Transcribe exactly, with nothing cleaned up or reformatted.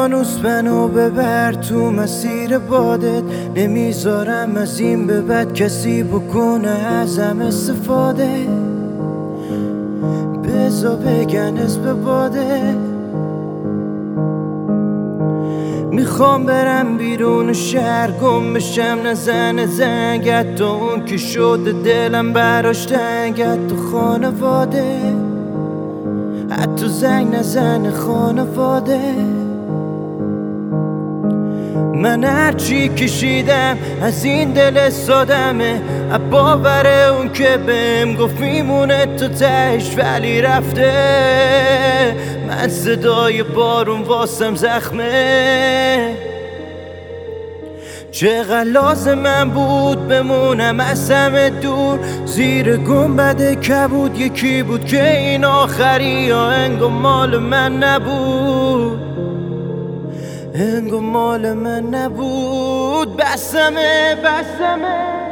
اقیانوس منو ببر تو مسیر بادت، نمیذارم از این به بعد کسی بکنه ازم استفاده. بزا بگن اسم باده، میخوام برم بیرون شهر گم بشم، نزن زنگ حتی اون که شده دلم براش تنگ، حتی خانواده حتی زنگ نزن خانواده. من هرچی کشیدم از این دل سادمه، باور اون که بهم گفت میمونه تو تهش ولی رفته. من صدای بارون واسم زخمه، چقدر لازم من بود بمونم از همه دور، زیر گنبد کبود یکی بود که این آخری یا انگار مال من نبود، انگار مال من نبود. بسمه بسمه